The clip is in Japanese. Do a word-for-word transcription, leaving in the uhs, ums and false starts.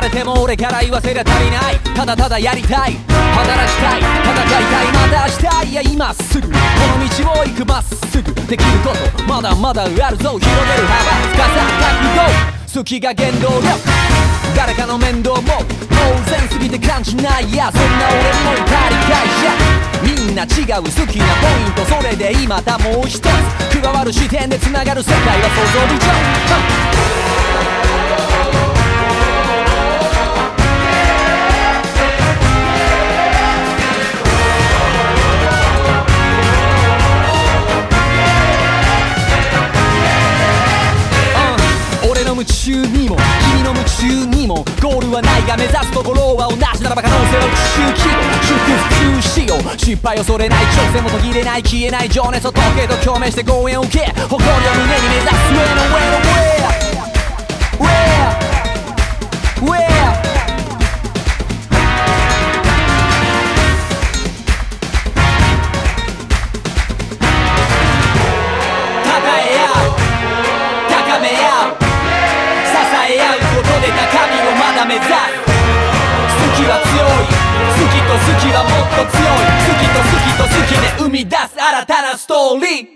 れても俺から言わせりゃ足りない。ただただやりたい、働きたい、戦いたい、また明日、いや今すぐこの道を行くまっすぐ。できることまだまだあるぞ、広げる幅、深さ、覚悟、好きが原動力。誰かの面倒も当然すぎて感じないや、そんな俺にもいたり会社みんな違う好きなポイント、それで今だもう一つ加わる視点で繋がる世界は想像以上。夢中にも君の夢中にもゴールはないが目指すところは同じならば可能性は宇宙規模。祝福しよう、失敗を恐れない、挑戦も途切れない、消えない情熱を解けと共鳴してご縁を受け、誇りを胸に目指す Where Where Where Where 高え合う、高め合う、支え合うことで高みをまだ目指す。好きは強い、好きと好きはもっと強い、好きと好きと好きで生み出す新たなストーリー。